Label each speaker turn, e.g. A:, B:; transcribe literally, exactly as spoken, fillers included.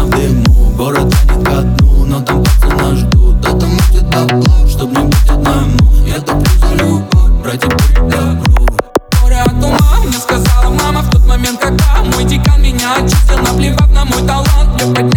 A: в дыму. Город тянет ко дну, но там пацаны нас ждут. А там где-то блок, чтоб не быть одному. Я топлю за любовь, братья, будь добру.
B: Горе от ума, мне сказала мама в тот момент, когда мой декан меня отчислил, наплевав на мой талант. Я